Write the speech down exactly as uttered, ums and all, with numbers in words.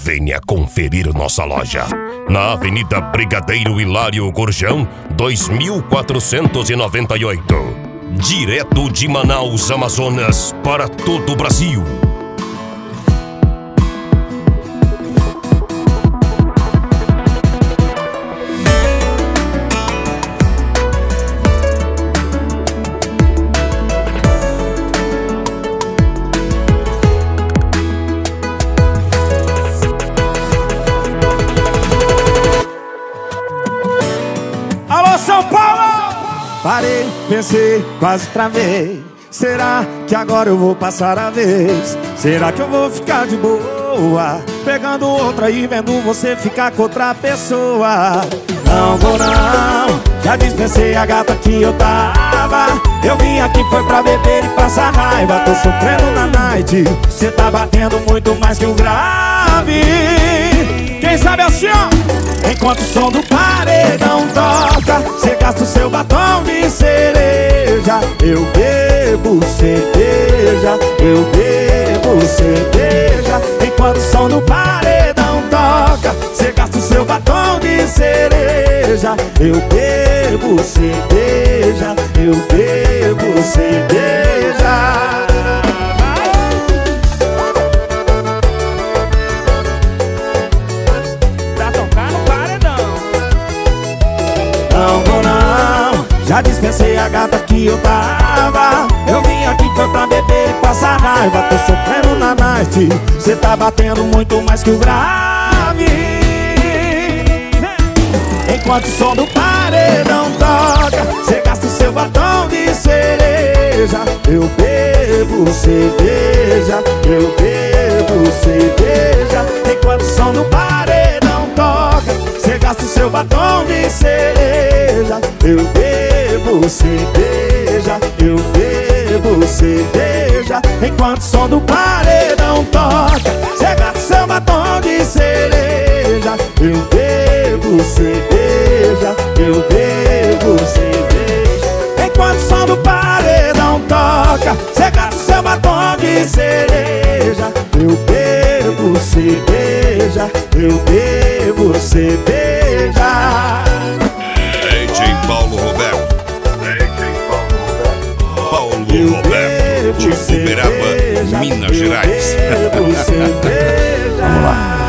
Venha conferir nossa loja na Avenida Brigadeiro Hilário Gurjão, dois mil quatrocentos e noventa e oito. Direto de Manaus, Amazonas, para todo o Brasil. São Paulo! Parei, pensei, quase travei. Será que agora eu vou passar a vez? Será que eu vou ficar de boa pegando outra e vendo você ficar com outra pessoa? Não vou não, já dispensei a gata que eu tava. Eu vim aqui foi pra beber e passar raiva. Tô sofrendo na night, cê tá batendo muito mais que o grave. Quem sabe assim, ó. Enquanto o som do paredão toca, cê gasta o seu batom de cereja. Eu bebo cerveja, eu bebo cerveja. Enquanto o som do paredão toca, cê gasta o seu batom de cereja. Eu bebo cerveja, eu bebo cerveja. Não vou não, já dispensei a gata que eu tava. Eu vim aqui foi pra beber e passar raiva. Tô sofrendo na night, cê tá batendo muito mais que o grave. Enquanto o som do paredão toca, cê gasta o seu batom de cereja. Eu bebo cerveja, eu bebo cerveja. Enquanto o som do paredão toca, cê gasta o seu batom de cereja. Eu bebo cerveja, eu bebo cerveja. Enquanto o som do paredão toca, cê gasta o seu batom de cereja. Eu bebo cerveja, eu bebo cerveja. Enquanto o som do paredão toca, cê gasta o seu batom de cereja. Eu bebo cerveja, eu bebo cerveja. D J Paulo Roberto, D J Paulo Roberto, Paulo Roberto de Uberaba, Minas Gerais. Vamos lá.